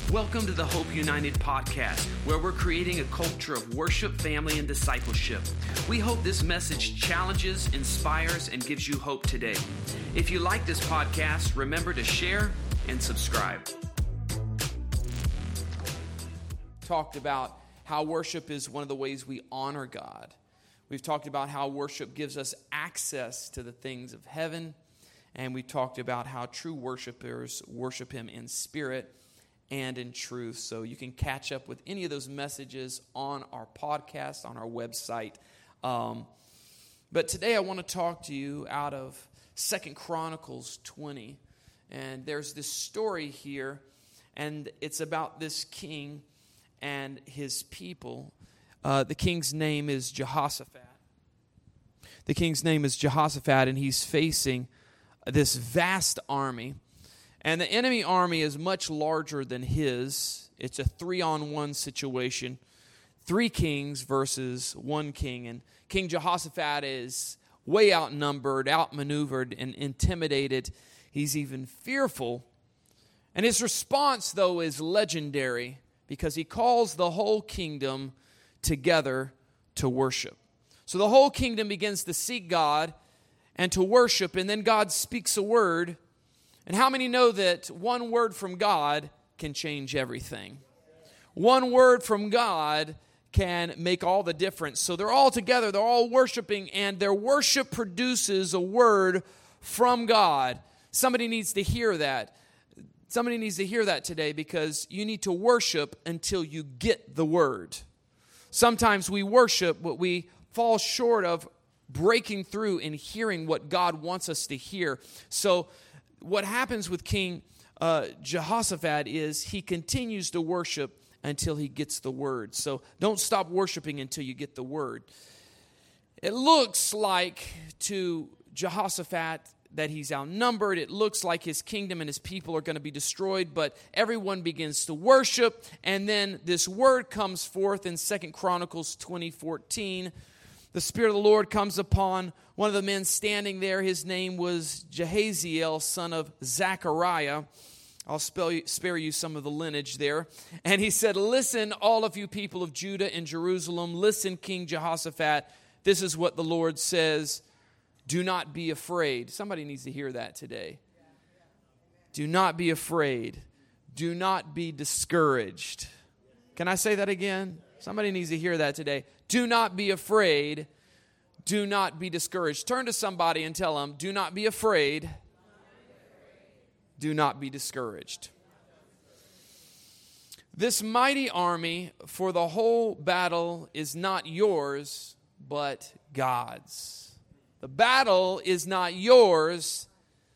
Welcome to the Hope United podcast, where we're creating a culture of worship, family, and discipleship. We hope this message challenges, inspires, and gives you hope today. If you like this podcast, remember to share and subscribe. Talked about how worship is one of the ways we honor God. We've talked about how worship gives us access to the things of heaven, and we talked about how true worshipers worship Him in spirit and in truth. So you can catch up with any of those messages on our podcast, on our website. But today I want to talk to you out of 2 Chronicles 20. And there's this story here, and it's about this king and his people. The king's name is Jehoshaphat. The king's name is Jehoshaphat, and he's facing this vast army. And the enemy army is much larger than his. It's a 3-on-1 situation. 3 kings versus 1 king. And King Jehoshaphat is way outnumbered, outmaneuvered, and intimidated. He's even fearful. And his response, though, is legendary because he calls the whole kingdom together to worship. So the whole kingdom begins to seek God and to worship, and then God speaks a word. And how many know that one word from God can change everything? One word from God can make all the difference. So they're all together, they're all worshiping, and their worship produces a word from God. Somebody needs to hear that. Somebody needs to hear that today, because you need to worship until you get the word. Sometimes we worship, but we fall short of breaking through and hearing what God wants us to hear. So what happens with King Jehoshaphat is he continues to worship until he gets the word. So don't stop worshiping until you get the word. It looks like to Jehoshaphat that he's outnumbered. It looks like his kingdom and his people are going to be destroyed, but everyone begins to worship, and then this word comes forth in 2 Chronicles 20:14. The Spirit of the Lord comes upon one of the men standing there. His name was Jahaziel, son of Zechariah. I'll spare you some of the lineage there. And he said, "Listen, all of you people of Judah and Jerusalem. Listen, King Jehoshaphat. This is what the Lord says. Do not be afraid." Somebody needs to hear that today. Do not be afraid. Do not be discouraged. Can I say that again? Somebody needs to hear that today. Do not be afraid. Do not be discouraged. Turn to somebody and tell them, do not be afraid. Do not be discouraged. This mighty army for the whole battle is not yours, but God's. The battle is not yours,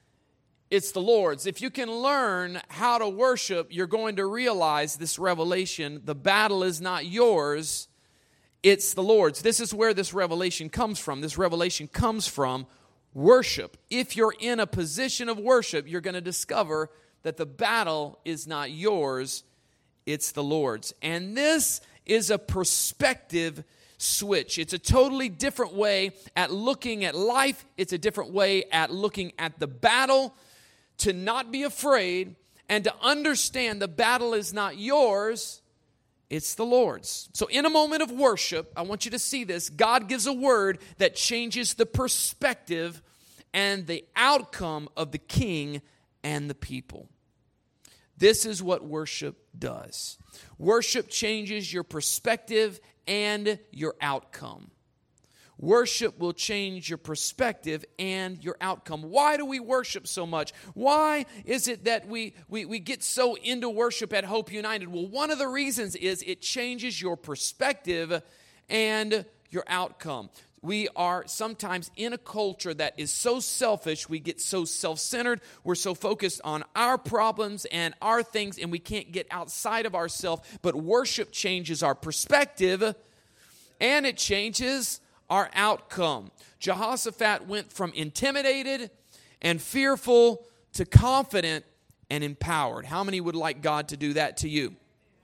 it's the Lord's. If you can learn how to worship, you're going to realize this revelation. The battle is not yours, it's the Lord's. This is where this revelation comes from. This revelation comes from worship. If you're in a position of worship, you're going to discover that the battle is not yours, it's the Lord's. And this is a perspective switch. It's a totally different way at looking at life. It's a different way at looking at the battle. To not be afraid and to understand the battle is not yours, it's the Lord's. So in a moment of worship, I want you to see this. God gives a word that changes the perspective and the outcome of the king and the people. This is what worship does. Worship changes your perspective and your outcome. Worship will change your perspective and your outcome. Why do we worship so much? Why is it that we get so into worship at Hope United? Well, one of the reasons is it changes your perspective and your outcome. We are sometimes in a culture that is so selfish, we get so self-centered, we're so focused on our problems and our things, and we can't get outside of ourselves. But worship changes our perspective, and it changes our outcome. Jehoshaphat went from intimidated and fearful to confident and empowered. How many would like God to do that to you?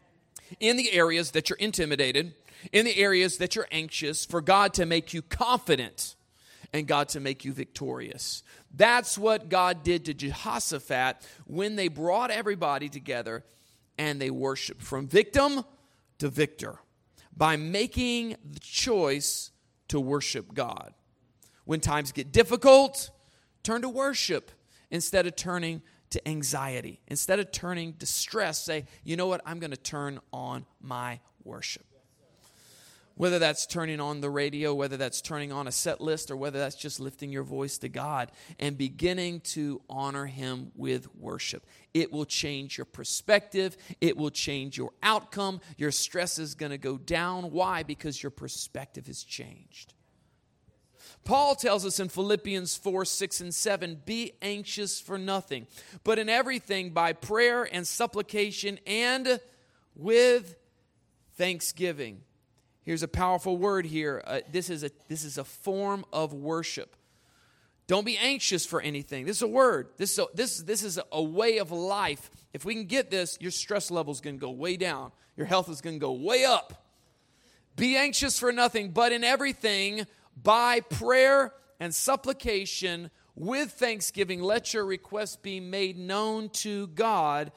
In the areas that you're intimidated, in the areas that you're anxious, for God to make you confident and God to make you victorious. That's what God did to Jehoshaphat when they brought everybody together and they worship from victim to victor by making the choice to worship God. When times get difficult, turn to worship instead of turning to anxiety. Instead of turning to stress, say, you know what, I'm going to turn on my worship. Whether that's turning on the radio, whether that's turning on a set list, or whether that's just lifting your voice to God and beginning to honor Him with worship. It will change your perspective. It will change your outcome. Your stress is going to go down. Why? Because your perspective has changed. Paul tells us in Philippians 4, 6, and 7, be anxious for nothing, but in everything by prayer and supplication and with thanksgiving. Here's a powerful word here. This is a form of worship. Don't be anxious for anything. This is a word. This is a way of life. If we can get this, your stress level is going to go way down. Your health is going to go way up. Be anxious for nothing, but in everything, by prayer and supplication with thanksgiving, let your requests be made known to God,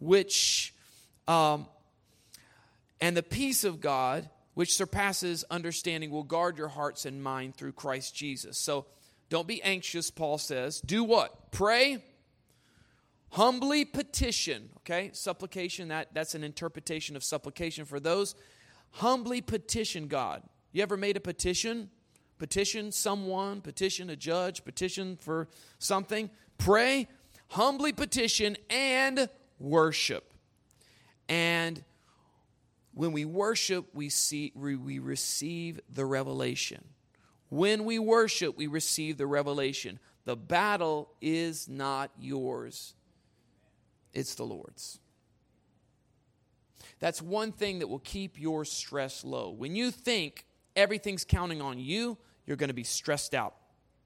and the peace of God, which surpasses understanding, will guard your hearts and mind through Christ Jesus. So don't be anxious, Paul says. Do what? Pray. Humbly petition. Okay? Supplication, that's an interpretation of supplication for those. Humbly petition God. You ever made a petition? Petition someone, petition a judge, petition for something. Pray, humbly petition, and worship. And when we worship, we receive the revelation. When we worship, we receive the revelation. The battle is not yours. It's the Lord's. That's one thing that will keep your stress low. When you think everything's counting on you, you're going to be stressed out.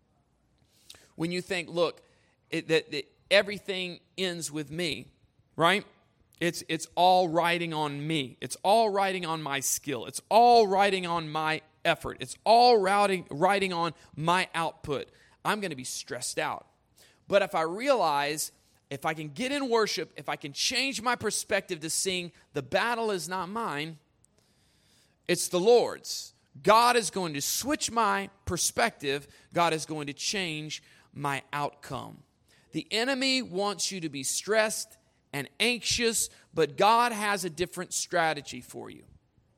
When you think, look, that everything ends with me, right? It's all riding on me. It's all riding on my skill. It's all riding on my effort. It's all riding on my output. I'm going to be stressed out. But if I realize, if I can get in worship, if I can change my perspective to seeing the battle is not mine, it's the Lord's. God is going to switch my perspective. God is going to change my outcome. The enemy wants you to be stressed and anxious, but God has a different strategy for you.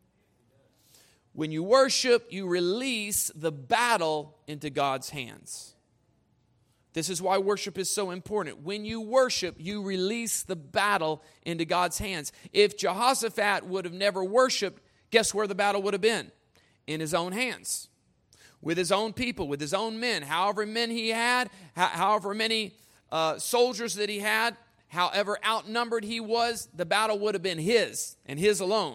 When you worship, you release the battle into God's hands. This is why worship is so important. When you worship, you release the battle into God's hands. If Jehoshaphat would have never worshiped, guess where the battle would have been? In his own hands, with his own people, with his own men, however many he had, however many soldiers that he had, however outnumbered he was, the battle would have been his and his alone.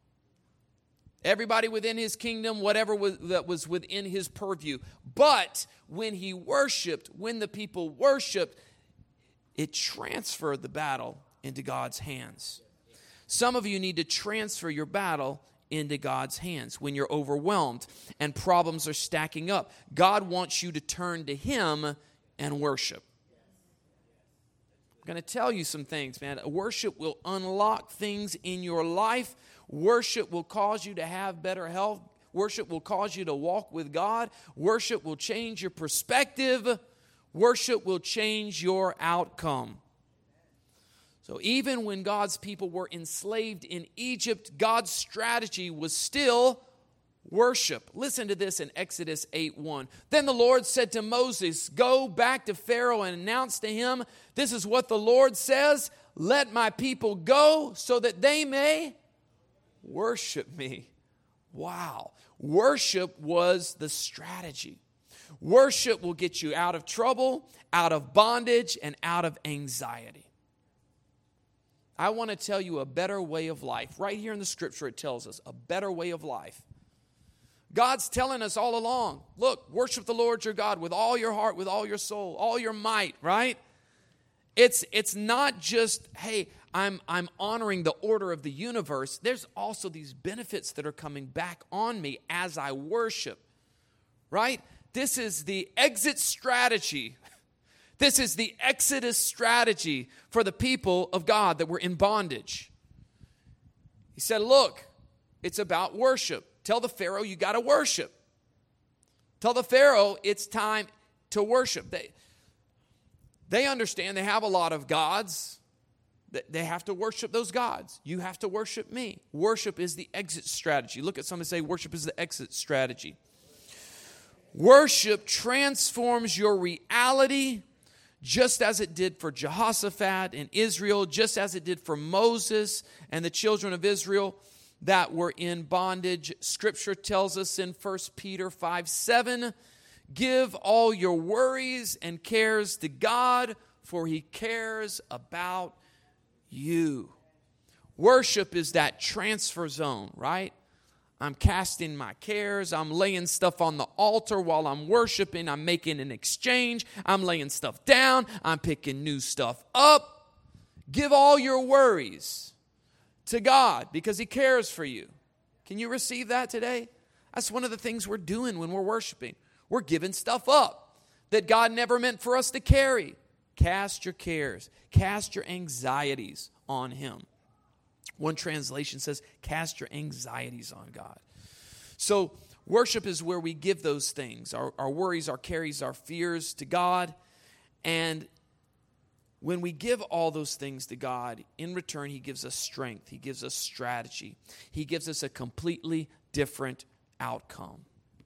Everybody within his kingdom, whatever that was within his purview. But when he worshiped, when the people worshiped, it transferred the battle into God's hands. Some of you need to transfer your battle into God's hands. When you're overwhelmed and problems are stacking up, God wants you to turn to Him and worship. I'm going to tell you some things, man. Worship will unlock things in your life. Worship will cause you to have better health. Worship will cause you to walk with God. Worship will change your perspective. Worship will change your outcome. So even when God's people were enslaved in Egypt, God's strategy was still worship. Listen to this in Exodus 8:1. Then the Lord said to Moses, go back to Pharaoh and announce to him, this is what the Lord says, let my people go so that they may worship me. Wow. Worship was the strategy. Worship will get you out of trouble, out of bondage, and out of anxiety. I want to tell you a better way of life. Right here in the scripture it tells us a better way of life. God's telling us all along, look, worship the Lord your God with all your heart, with all your soul, all your might, right? It's not just, hey, I'm honoring the order of the universe. There's also these benefits that are coming back on me as I worship, right? This is the exit strategy. This is the Exodus strategy for the people of God that were in bondage. He said, look, it's about worship. Tell the Pharaoh you got to worship. Tell the Pharaoh it's time to worship. They understand they have a lot of gods. They have to worship those gods. You have to worship me. Worship is the exit strategy. Look at somebody and say, worship is the exit strategy. Worship transforms your reality just as it did for Jehoshaphat in Israel, just as it did for Moses and the children of Israel that were in bondage. Scripture tells us in 1 Peter 5:7, give all your worries and cares to God, for He cares about you. Worship is that transfer zone, right? I'm casting my cares. I'm laying stuff on the altar while I'm worshiping. I'm making an exchange. I'm laying stuff down. I'm picking new stuff up. Give all your worries to God because He cares for you. Can you receive that today? That's one of the things we're doing when we're worshiping. We're giving stuff up that God never meant for us to carry. Cast your cares. Cast your anxieties on Him. One translation says, cast your anxieties on God. So worship is where we give those things, our worries, our cares, our fears to God. And when we give all those things to God, in return, He gives us strength. He gives us strategy. He gives us a completely different outcome.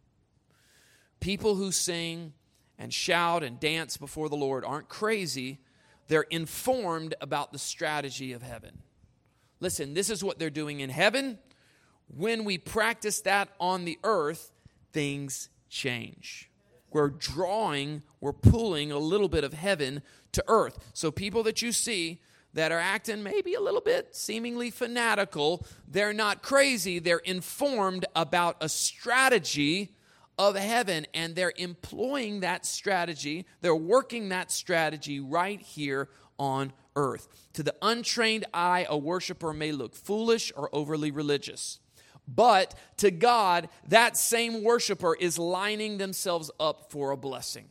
People who sing and shout and dance before the Lord aren't crazy. They're informed about the strategy of heaven. Listen, this is what they're doing in heaven. When we practice that on the earth, things change. We're pulling a little bit of heaven to earth. So people that you see that are acting maybe a little bit seemingly fanatical, they're not crazy. They're informed about a strategy of heaven, and they're employing that strategy. They're working that strategy right here on earth. To the untrained eye, a worshiper may look foolish or overly religious. But to God, that same worshiper is lining themselves up for a blessing.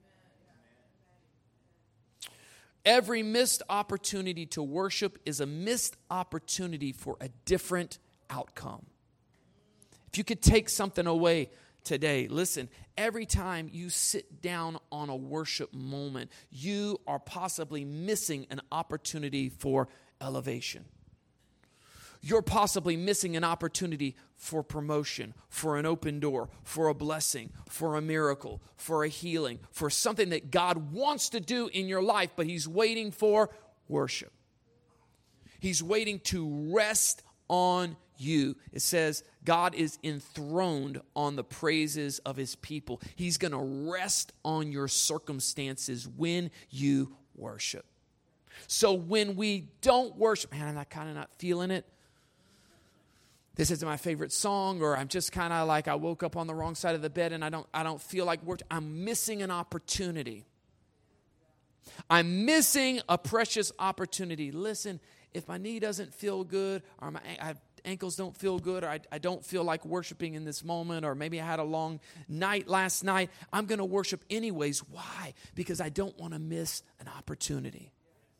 Every missed opportunity to worship is a missed opportunity for a different outcome. If you could take something away today, listen, every time you sit down on a worship moment, you are possibly missing an opportunity for elevation. You're possibly missing an opportunity for promotion, for an open door, for a blessing, for a miracle, for a healing, for something that God wants to do in your life, but He's waiting for worship. He's waiting to rest on you. It says God is enthroned on the praises of His people. He's going to rest on your circumstances when you worship. So when we don't worship, man, I'm kind of not feeling it. This isn't my favorite song, or I'm just kind of like I woke up on the wrong side of the bed and I don't feel like work. I'm missing an opportunity. I'm missing a precious opportunity. Listen, if my knee doesn't feel good, or my ankles don't feel good, or I don't feel like worshiping in this moment, or maybe I had a long night last night, I'm going to worship anyways. Why? Because I don't want to miss an opportunity.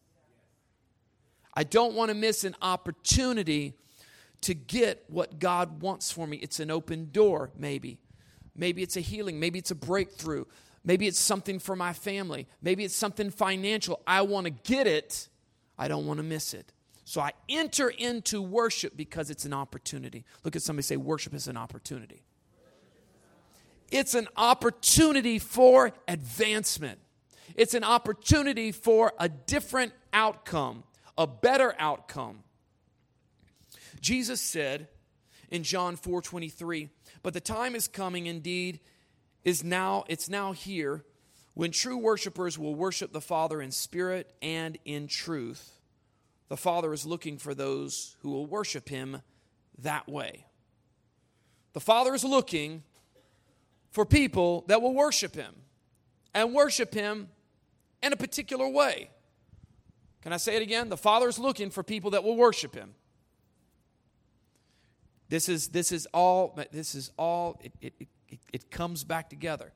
I don't want to miss an opportunity to get what God wants for me. It's an open door, maybe. Maybe it's a healing. Maybe it's a breakthrough. Maybe it's something for my family. Maybe it's something financial. I want to get it. I don't want to miss it. So I enter into worship because it's an opportunity. Look at somebody say, worship is an opportunity. It's an opportunity for advancement. It's an opportunity for a different outcome, a better outcome. Jesus said in John 4:23, but the time is coming, indeed, it's now here, when true worshipers will worship the Father in spirit and in truth. The Father is looking for those who will worship Him that way. The Father is looking for people that will worship Him and worship Him in a particular way. Can I say it again? The Father is looking for people that will worship Him. This is all. It comes back together.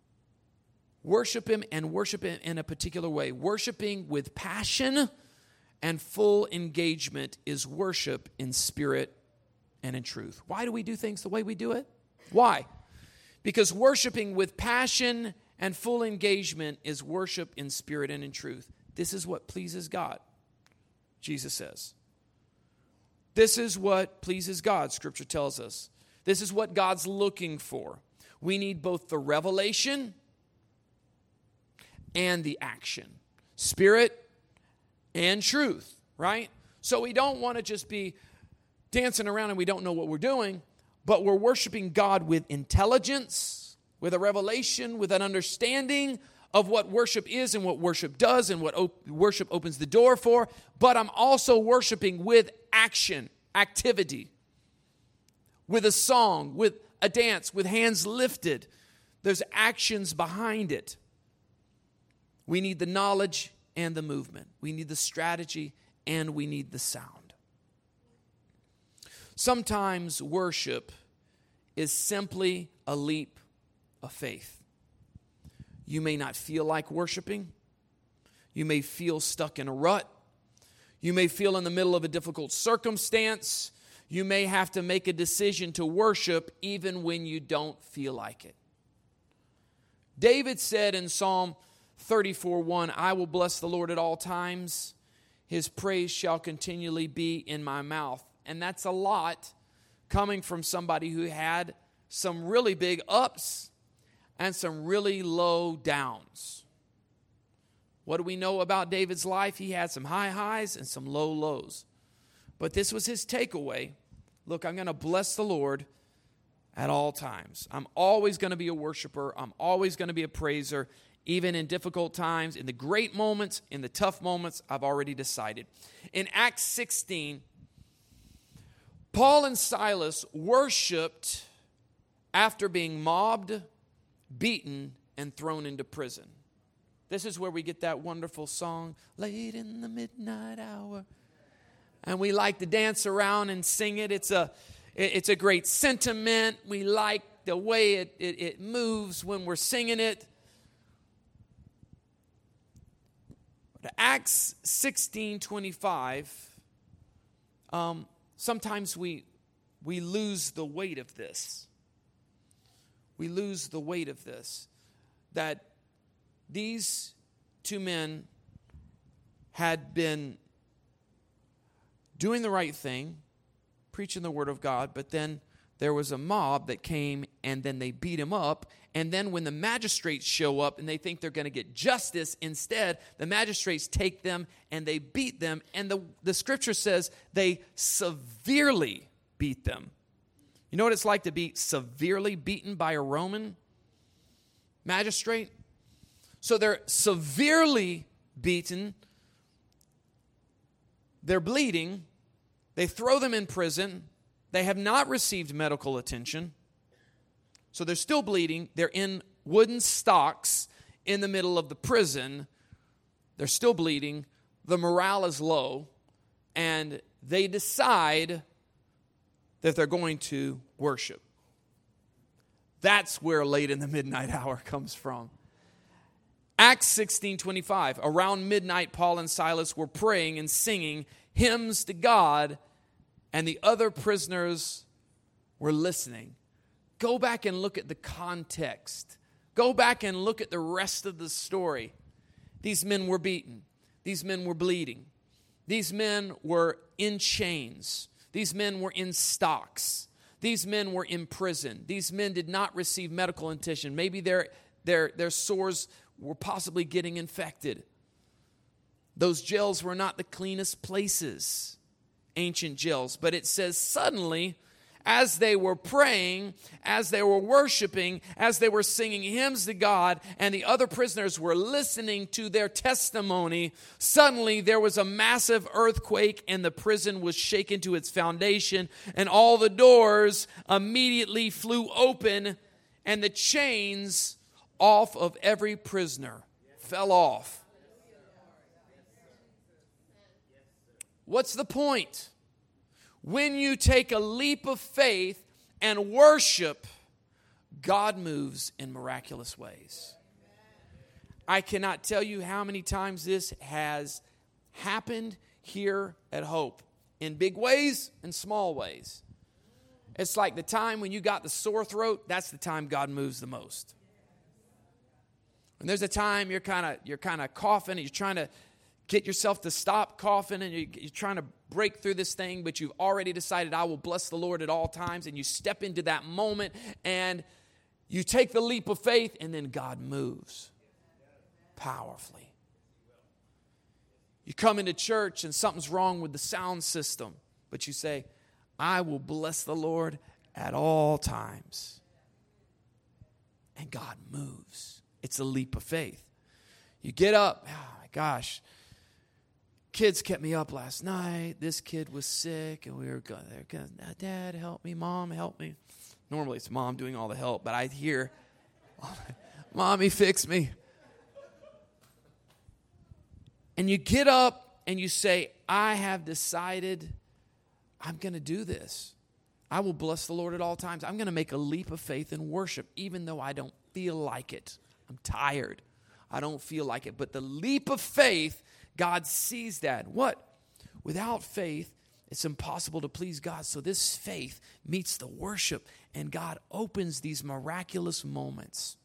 Worship Him and worship Him in a particular way. Worshiping with passion and full engagement is worship in spirit and in truth. Why do we do things the way we do it? Why? Because worshiping with passion and full engagement is worship in spirit and in truth. This is what pleases God, Jesus says. This is what pleases God, Scripture tells us. This is what God's looking for. We need both the revelation and the action. Spirit and truth, right? So we don't want to just be dancing around and we don't know what we're doing, but we're worshiping God with intelligence, with a revelation, with an understanding of what worship is and what worship does and what worship opens the door for. But I'm also worshiping with action, activity, with a song, with a dance, with hands lifted. There's actions behind it. We need the knowledge and the movement. We need the strategy and we need the sound. Sometimes worship is simply a leap of faith. You may not feel like worshiping. You may feel stuck in a rut. You may feel in the middle of a difficult circumstance. You may have to make a decision to worship even when you don't feel like it. David said in Psalm 34:1, I will bless the Lord at all times. His praise shall continually be in my mouth. And that's a lot coming from somebody who had some really big ups and some really low downs. What do we know about David's life? He had some high highs and some low lows. But this was his takeaway. Look, I'm going to bless the Lord at all times. I'm always going to be a worshiper. I'm always going to be a praiser. Even in difficult times, in the great moments, in the tough moments, I've already decided. In Acts 16, Paul and Silas worshiped after being mobbed, beaten, and thrown into prison. This is where we get that wonderful song, late in the midnight hour. And we like to dance around and sing it. It's a great sentiment. We like the way it moves when we're singing it. Acts 16:25, sometimes we lose the weight of this. We lose the weight of this. That these two men had been doing the right thing, preaching the word of God, but then there was a mob that came and then they beat him up. And then when the magistrates show up and they think they're going to get justice, instead, the magistrates take them and they beat them. And the scripture says they severely beat them. You know what it's like to be severely beaten by a Roman magistrate? So they're severely beaten. They're bleeding. They throw them in prison. They have not received medical attention. So they're still bleeding. They're in wooden stocks in the middle of the prison. They're still bleeding. The morale is low. And they decide that they're going to worship. That's where late in the midnight hour comes from. Acts 16:25. Around midnight, Paul and Silas were praying and singing hymns to God, and the other prisoners were listening. Go back and look at the context. Go back and look at the rest of the story. These men were beaten. These men were bleeding. These men were in chains. These men were in stocks. These men were in prison. These men did not receive medical attention. Maybe their sores were possibly getting infected. Those jails were not the cleanest places, ancient jails. But it says suddenly, as they were praying, as they were worshiping, as they were singing hymns to God, and the other prisoners were listening to their testimony, suddenly there was a massive earthquake and the prison was shaken to its foundation, and all the doors immediately flew open, and the chains off of every prisoner fell off. What's the point? When you take a leap of faith and worship, God moves in miraculous ways. I cannot tell you how many times this has happened here at Hope in big ways and small ways. It's like the time when you got the sore throat, that's the time God moves the most. When there's a time you're kind of coughing and you're trying to get yourself to stop coughing and you're trying to break through this thing, but you've already decided, I will bless the Lord at all times, and you step into that moment and you take the leap of faith, and then God moves powerfully. You come into church and something's wrong with the sound system, but you say, I will bless the Lord at all times. And God moves. It's a leap of faith. You get up, oh my gosh, kids kept me up last night. This kid was sick, and we were going there. Dad, help me. Mom, help me. Normally it's mom doing all the help, but I hear, Mommy, fix me. And you get up and you say, I have decided I'm going to do this. I will bless the Lord at all times. I'm going to make a leap of faith and worship, even though I don't feel like it. I'm tired. I don't feel like it. But the leap of faith, God sees that. What? Without faith, it's impossible to please God. So this faith meets the worship, and God opens these miraculous moments.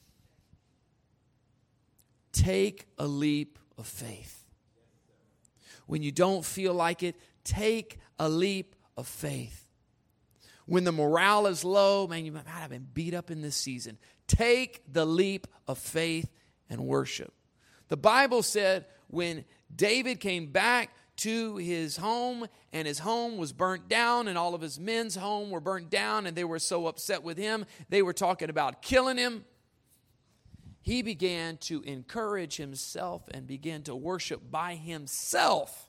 Take a leap of faith. When you don't feel like it, take a leap of faith. When the morale is low, man, you might have been beat up in this season. Take the leap of faith and worship. The Bible said when David came back to his home, and his home was burnt down, and all of his men's home were burnt down, and they were so upset with him, they were talking about killing him. He began to encourage himself and began to worship by himself.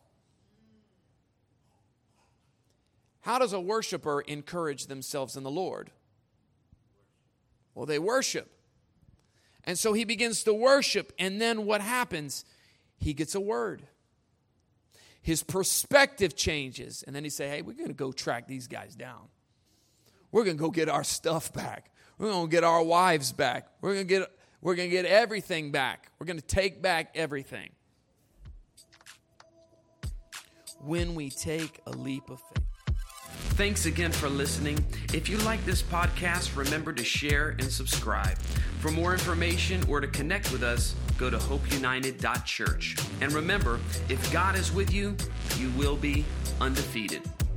How does a worshiper encourage themselves in the Lord? Well, they worship. And so he begins to worship, and then what happens? He gets a word. His perspective changes, and then he say, hey, we're going to go track these guys down. We're going to go get our stuff back. We're going to get our wives back. We're going to get everything back. We're going to take back everything. When we take a leap of faith. Thanks again for listening. If you like this podcast, remember to share and subscribe. For more information or to connect with us, go to hopeunited.church. And remember, if God is with you, you will be undefeated.